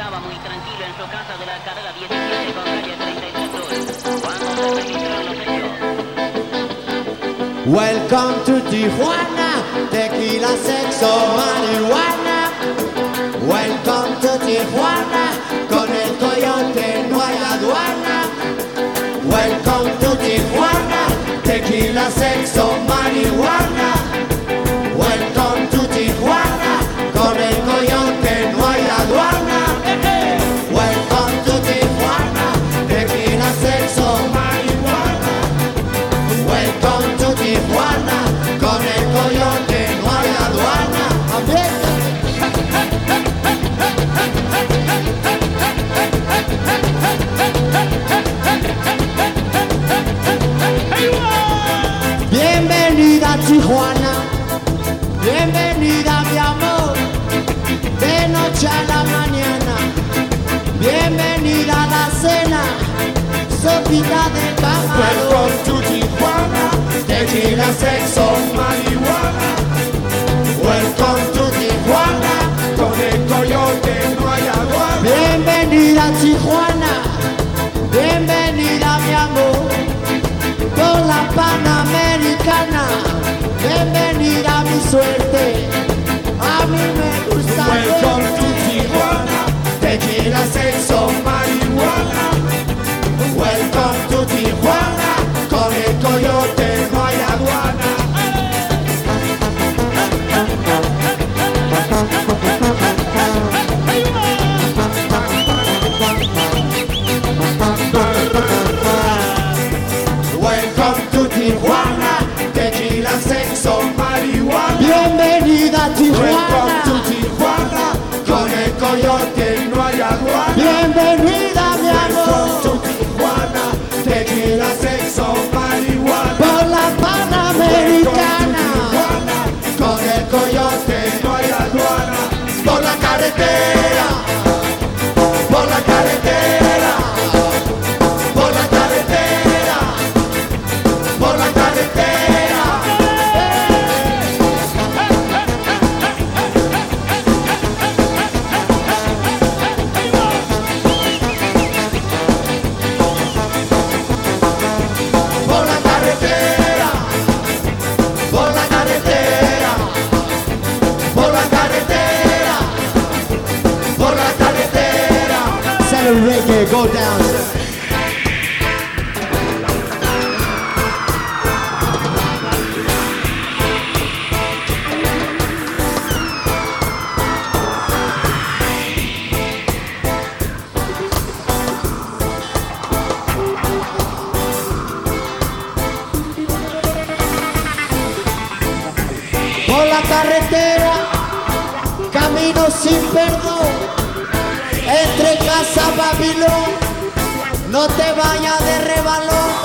estaba muy tranquilo en su casa de la carrera 17 con calle 33 Sur, cuando se registraron los hechos. Welcome to Tijuana, tequila, sexo, marihuana. Welcome to Tijuana, con el coyote no hay aduana. Welcome to Tijuana, tequila, sexo, marihuana. Welcome to Tijuana, con el coyote no hay aduana. Welcome to Tijuana, tequila, sexo, marihuana. Welcome to Tijuana, con el coyote no hay aduana. Bienvenida a Tijuana, bienvenida mi amor, de noche a la mañana. Bienvenida a la cena, sopita de camarón. Welcome to Tijuana, Tequila, sexo, marihuana. welcome to Tijuana. Con el coyote no hay aduana. Bienvenida a Tijuana, bienvenida mi amor, con la Panamericana. Bienvenida a mi suerte, a mí me gusta. Welcome to Tijuana, Tequila, sexo, marihuana. welcome to Tijuana, con el coyote no hay aduana. Welcome to Tijuana, tequila, sexo, marihuana. bienvenida a Welcome to Tijuana, Tijuana, con el coyote no hay aduana. bienvenida mi Welcome to amor, Tijuana, tequila, sexo, marihuana. por la Welcome to Panamericana, Tijuana, con el coyote, no hay aduana. por la carretera, por la carretera, por la carretera, por la carretera. Por la carretera, por la carretera, por la carretera, por la carretera. Saturday reggae, go down. Por la carretera, camino sin perdón, entre casa Babilón, no te vayas de rebalón.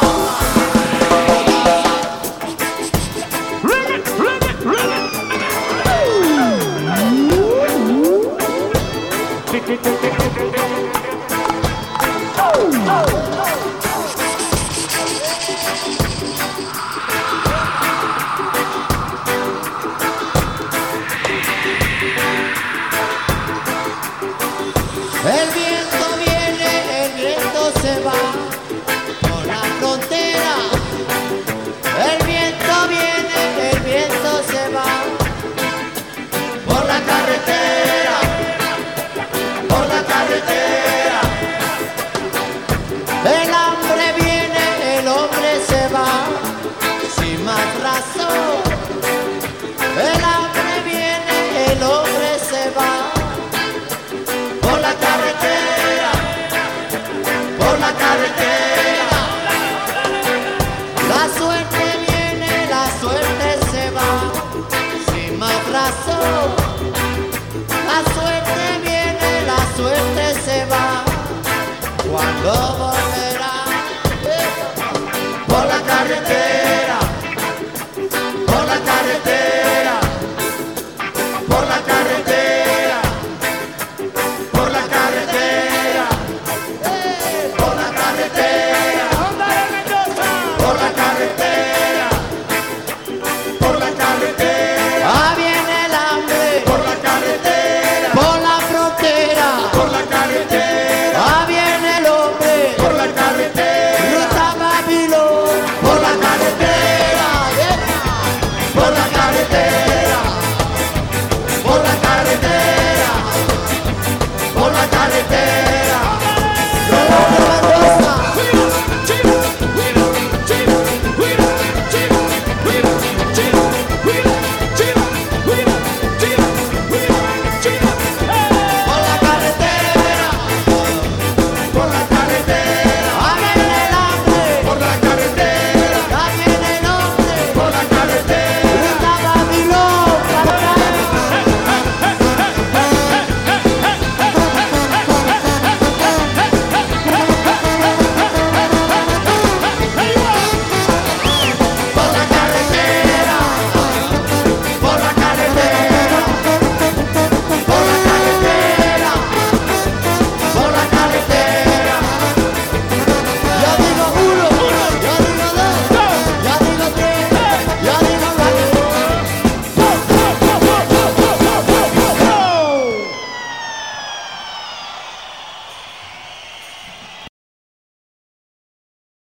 El viento viene, el viento se va por la frontera. El viento viene, el viento se va por la carretera, por la carretera. El hambre viene, el hombre se va sin más razón. El hambre viene, el hombre se va por la carretera, por la carretera. La suerte viene, la suerte se va, sin más razón. La suerte viene, la suerte se va, cuando